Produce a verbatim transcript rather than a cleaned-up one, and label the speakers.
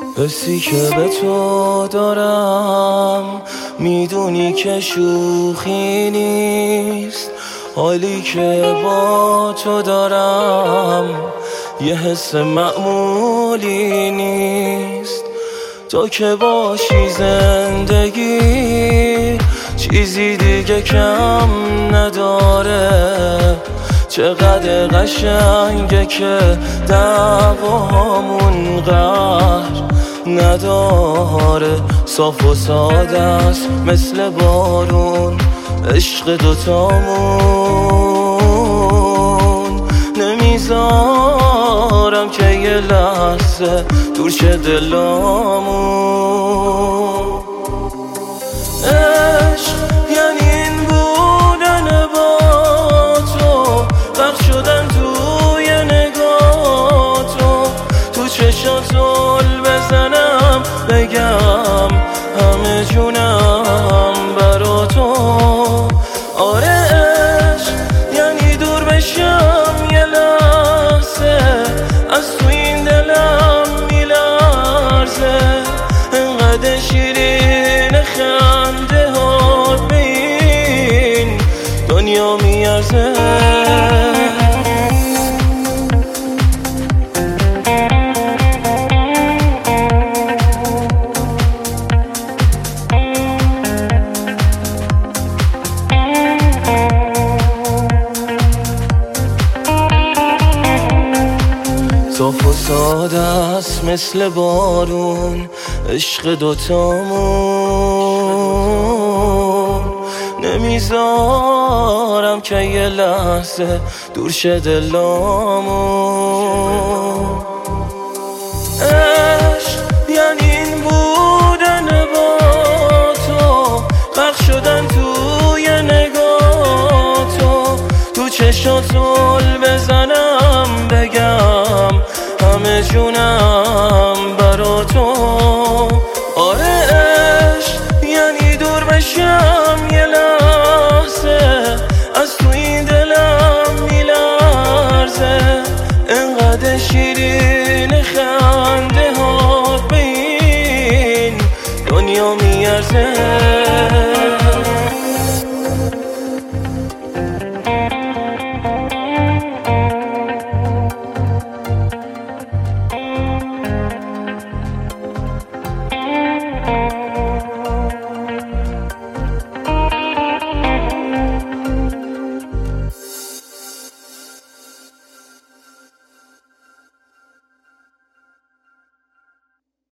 Speaker 1: حسی که به تو دارم میدونی که شوخی نیست، حالی که با تو دارم یه حس معمولی نیست. تو که باشی زندگی چیزی دیگه کم نداره، چقدر قشنگه که دعوامون قهر نداره. صاف و ساده است مثل بارون عشق دوتامون، نمیذارم که یه لحظه دور شه دلامون. عشق یعنی این بودن با تو، غرق شدن توی نگاه تو، تو چشات زل بزنم بگم همه جونم برا تو. آره عشق یعنی دور بشم یه لحظه از تو، این دلم میلرزه انقدر شیرین خنده هات به این دنیا میارزه. صاف و ساده است مثل بارون عشق دوتامون، نمیذارم که یه لحظه دور شه دلامون. عشق یعنی این بودن با تو، غرق شدن توی نگاه تو، تو چشات زل بزنم بگم همه جونم برا تو.